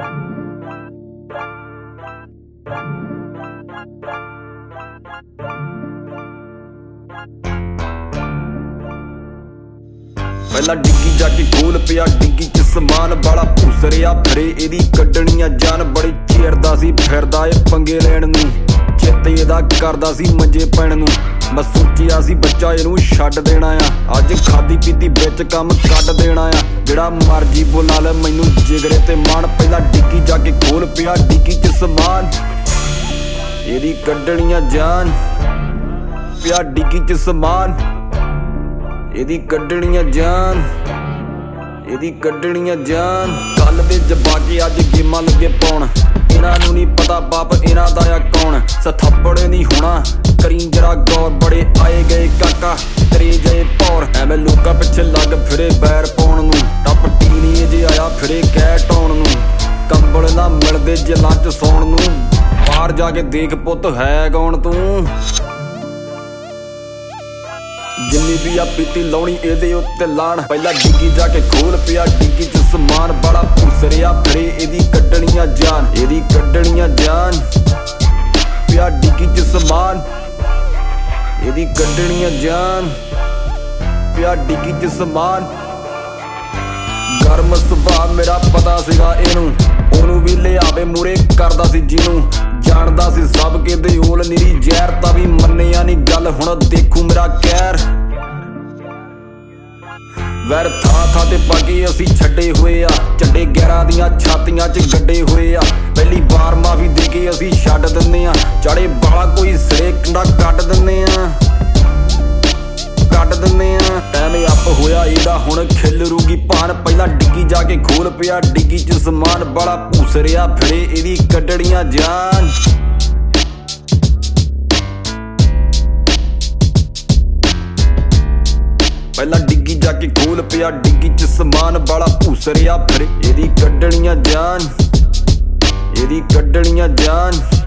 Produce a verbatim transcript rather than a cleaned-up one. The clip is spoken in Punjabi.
ਪਹਿਲਾਂ ਡਿੱਗੀ ਜਾ ਕੇ ਖੋਲ ਪਿਆ ਡਿੱਗੀ ਚ ਸਮਾਨ ਵਾਲਾ ਭੂਸਰਿਆ ਫਿਰੇ ਇਹਦੀ ਕੱਢਣੀਆਂ ਜਾਨ ਬੜੀ ਚਿਰਦਾ ਸੀ ਫਿਰਦਾ ਏ ਪੰਗੇ ਲੈਣ ਨੂੰ ਚਿੱਤ ਇਹਦਾ ਕਰਦਾ ਸੀ ਮੰਜੇ ਪੈਣ ਨੂੰ ਮੈਂ ਸੋਚਿਆ ਸੀ ਬੱਚਾ ਇਹਨੂੰ ਛੱਡ ਦੇਣਾ ਆ ਅੱਜ ਖਾਦੀ ਪੀਤੀ ਵਿੱਚ ਕੰਮ ਕੱਢ ਦੇਣਾ ਆ ਜਿਹੜਾ ਮਰਜੀ ਬੁਲਾ ਲੈ ਮੈਨੂੰ ਜਿਗਰੇ ਤੇ ਮਾਣ ਪਹਿਲਾਂ ਡਿੱਗੀ ਜਾ ਕੇ ਖੋਲ ਪਿਆ ਡਿੱਗੀ ਚ ਸਮਾਨ ਇਹਦੀ ਕੱਢਣੀਆਂ ਜਾਨ ਪਿਆ ਡਿੱਗੀ ਚ ਸਮਾਨ ਇਹਦੀ ਕੱਢਣੀਆਂ ਜਾਨ ਇਹਦੀ ਕੱਢਣੀਆਂ ਜਾਨ ਕੱਲ ਦੇ ਜਬਾ ਕੇ ਅੱਜ ਗੇਮਾਂ ਲੱਗੇ ਪਾਉਣ ਇਹਨਾਂ ਨੂੰ ਨਹੀਂ ਪਤਾ ਬਾਪ ਇਹਨਾਂ ਦਾ ਆ ਕੌਣ ਸਥੱਪੜੇ ਨਹੀਂ ਹੋਣਾ ਕਰੀਂ ਜਰਾ ਗੌਰ ਬੜੇ ਆਏ ਗਏ ਕਾਕਾ ਤੇਰੇ ਜਏ ਪੌਰ ਐਵੇਂ ਲੋਕਾਂ ਪਿੱਛੇ ਲੱਗ ਫਿਰੇ ਬੈਰ ਪਾਉਣ ਨੂੰ ਟੱਪ ਟੀਨੀ ਜੇ ਆਇਆ ਫਿਰੇ ਕਹਿ ਟਾਉਣ ਨੂੰ ਕੰਬਲ ਨਾ ਮਿਲਦੇ ਜੇ ਲੱਚ ਸੌਣ ਨੂੰ ਬਾਹਰ ਜਾ ਕੇ ਦੇਖ ਪੁੱਤ ਹੈ ਕੌਣ ਤੂੰ ਜਿੰਨੀ ਵੀ ਆ ਪੀਤੀ ਲਾਉਣੀ ਇਹਦੇ ਉੱਤੇ ਲਾਣ ਪਹਿਲਾਂ ਡਿੱਗੀ ਜਾ ਕੇ ਖੋਲ ਪਿਆ ਡਿੱਗੀ ਚ ਸਮਾਨ ਬੜਾ ਭੂਸਰਿਆ ਫਿਰੇ ਇਹਦੀ ਕੱਢਣੀਆਂ ਜਾਨ ਇਹਦੀ ਕੱਢਣੀਆਂ ਜਾਨ ਪਿਆ ਡਿੱਗੀ ਚ ਸਮਾਨ ਇਹਦੀ ਕੱਢਣੀਆਂ ਜਾਨ ਪਿਆ ਡਿੱਗੀ ਚ ਸਮਾਨ ਗਰਮ ਸੁਭਾਅ ਮੇਰਾ ਪਤਾ ਸੀਗਾ ਇਹਨੂੰ ਉਹਨੂੰ ਵੀ ਲਿਆਵੇ ਮੂਰੇ ਕਰਦਾ ਸੀ ਜਿਹਨੂੰ ਜਾਣਦਾ ਸੀ ਸਭ ਕਿਤੇ ਓਲ ਨਿਰੀ ਜ਼ਹਿਰ ਤਾਂ ਵੀ ਮੰਨਿਆ ਨੀ ਗੱਲ ਹੁਣ ਦੇਖੂ ਮੇਰਾ ਕਹਿਰ ਵੈਰ ਥਾਂ ਥਾਂ ਤੇ ਪਾਗੇ ਅਸੀਂ ਛੱਡੇ ਹੋਏ ਆ ਚੱਡੇ ਗਿਆਰਾਂ ਦੀਆਂ ਛਾਤੀਆਂ ਚ ਗੱਡੇ ਹੋਏ ਆ ਪਹਿਲੀ ਵਾਰ ਮਾਫੀ ਦੇ ਕੇ ਅਸੀਂ ਛੱਡ ਦਿੰਦੇ ਆ ਚਾੜੇ ਬਾਲਾ ਕੋਈ ਸਿਰੇ ਕੰਡਾ ਕੱਢ ਦਿੰਦੇ ਆ ਕੱਢ ਦਿੰਦੇ ਆ ਟਾਈਮ ਅੱਪ ਹੋਇਆ ਇਹਦਾ ਹੁਣ ਖਿਲ ਰੂਗੀ ਭਾਨ ਪਹਿਲਾਂ ਡਿੱਗੀ ਜਾ ਕੇ ਖੋਲ ਪਿਆ ਡਿੱਗੀ ਚ ਸਮਾਨ ਬੜਾ ਭੂਸਰਿਆ ਫਿਰੇ ਇਹਦੀ ਕੱਢਣੀਆਂ ਜਾਨ ਪਹਿਲਾਂ ਡਿੱਗੀ ਜਾ ਕੇ ਖੋਲ ਪਿਆ ਡਿੱਗੀ ਚ ਸਮਾਨ ਵਾਲਾ ਭੂਸਰਿਆ ਫਿਰੇ ਇਹਦੀ ਕੱਢਣੀਆਂ ਜਾਨ ਇਹਦੀ ਕੱਢਣੀਆਂ ਜਾਨ